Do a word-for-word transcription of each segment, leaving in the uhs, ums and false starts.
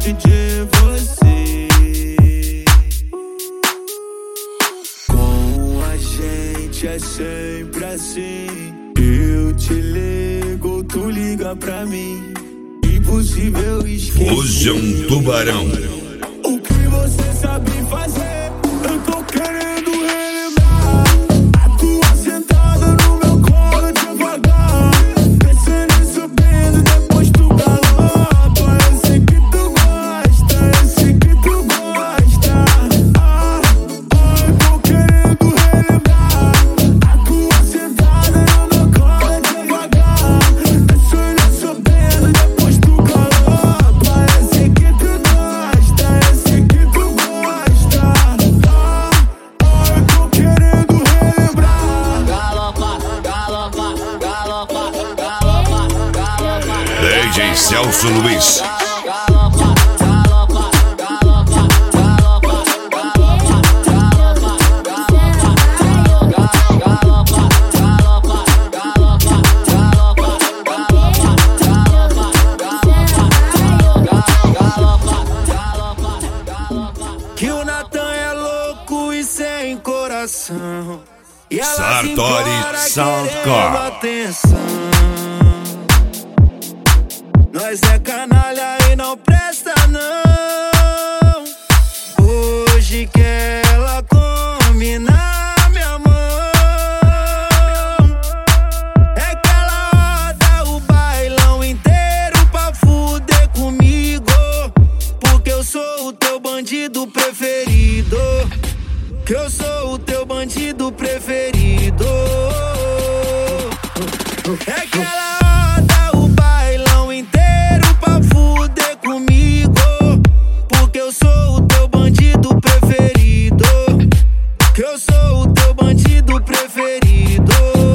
perto de você. Com a gente é sempre assim. Eu te ligo, tu liga pra mim. Impossível esquecer. Hoje é um tubarão. O que você sabe fazer? Eu tô querendo relembrar. A tua sentada no meu colo devagar, descendo e subindo, depois tu galopa. Eu sei que tu gosta, eu sei que tu gosta. Ah, ah, eu tô querendo relembrar. A tua sentada no meu colo devagar, descendo e subindo, depois tu galopa. Eu sei que tu gosta, eu sei que tu gosta. Ah, ah, eu tô querendo relembrar. Galopa, galopa, galopa, galopa, galopa. D J Celso Luiz. Galopa, galopa, galopa, galopa, galopa, galopa, galopa, galopa, galopa, Que o Natan é louco e sem coração, e ela Sartori implora Soundcore. querendo atenção. Nós é canalha e não presta não. Hoje quer ela combinar minha mão. É que ela roda o bailão inteiro pra fuder comigo, porque eu sou o teu bandido preferido. Que eu sou o teu bandido preferido. É que ela roda o bailão inteiro pra fuder comigo, porque eu sou o teu bandido preferido. Que eu sou o teu bandido preferido.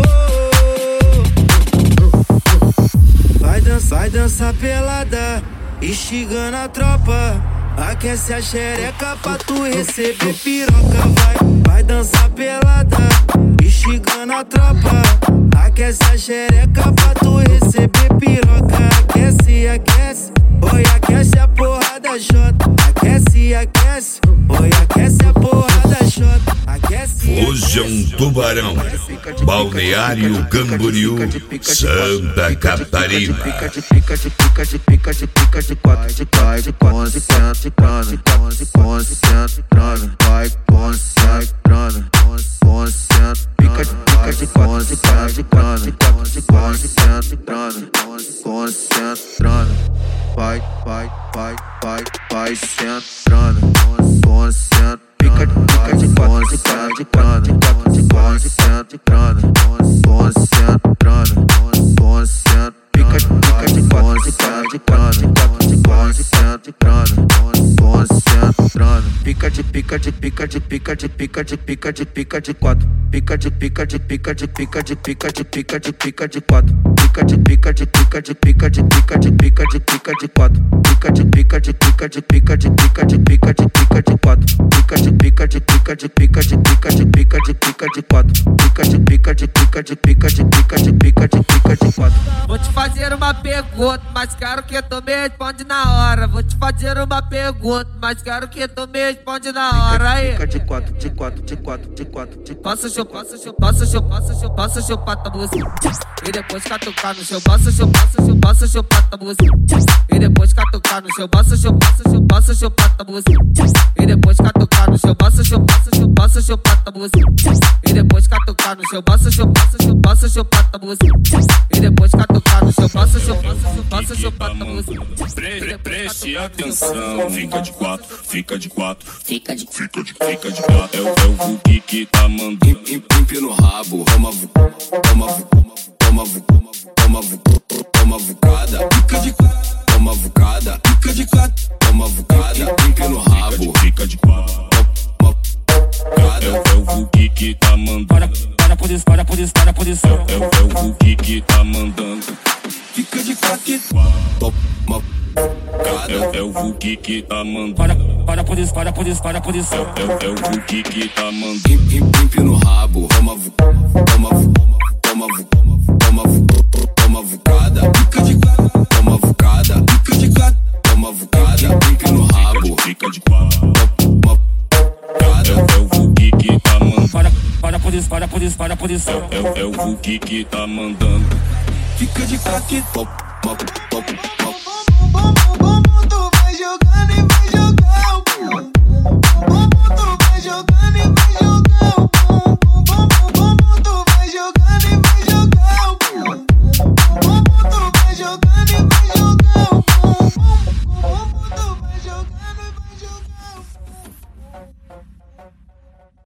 Vai dançar, vai dançar pelada, instigando a tropa. Aquece a xereca pra tu receber piroca. Vai, vai dançar pelada, instigando a tropa. Aquece a xereca pra tu receber piroca. Aquece, aquece, oi, aquece a porra da jota. Aquece, aquece, oi, aquece a porra da jota. Aquece, Hoje é um tubarão. Balneário Camboriú, Santa Catarina. Pica de pica de pica de pica de pica de quatro de quatro de quatro de quatro de quatro concentrando, vai concentrando, concentrando. Pica de pica de quatro de quatro de quatro de quatro de concentrando, concentrando. Vai, vai, vai, vai, vai centrando, concentrando. Pica de pica de quatro de quatro de quatro de quatro de concentrando, concentrando, concentrando. Pica de pica de quatro de quatro de quatro de quatro de concentrando, concentrando. Pica de pica de pica de pica de pica de pica de pica de quatro. Pica de pica de pica de pica de pica de pica de pica de quatro. Pica de pica de pica de pica de pica de pica de pica de quatro. Pica de pica de pica de pica de pica de pica de pica de quatro. Pica de pica de pica de pica de pica de pica de pica de quatro. Pica de pica de pica de pica de pica de pica de pica de quatro. Vou te fazer uma pergunta, mas quero que tu me responde na hora. Vou te fazer uma pergunta, mas quero que tu me responde na hora. Aí. Pica de quatro, de quatro, de quatro, de quatro, de quatro. Posso chupar, posso chupar, posso chupar, posso chupar, posso chupar tua buceta. E depois catucar no seu, posso chupar, posso chupar, posso chupar tua buceta. E depois catucar no seu, posso chupar, posso chupar, posso chupar tua buceta. E depois catucar no seu, posso chupar, posso chupar, posso chupar tua buceta. E depois catucar no seu, posso chupar, posso chupar, posso chupar tua buceta. E depois catucar no seu, posso chupar, posso chupar, posso chupar tua buceta. Preste atenção, fica de quatro, fica de quatro, fica de fica de, fica de quatro. É o, é o Hulk que tá mandando. Pimpe no rabo, toma vu, toma vu, toma vu, toma vu, toma vucada. Fica de quatro, toma vucada. Fica de quatro, toma vucada. Pimpe no rabo, fica de quatro. É o, é o Hulk que tá mandando. Para, para por isso, para por isso, para por isso. É, é, é o Hulk que tá mandando. Fica de quatro, toma. É, é o Hulk que tá mandando. Para, para por isso, para por isso, para por isso. É, é, é o Hulk que tá mandando. Pimpe no rabo, toma vu, toma vu, toma vu, toma vu, toma vucada. Fica de quatro, toma vucada. Fica de quatro, toma vucada. Pimpe posição. É, é, é o Hulk que tá mandando. Fica de quatro, top, top, top, top.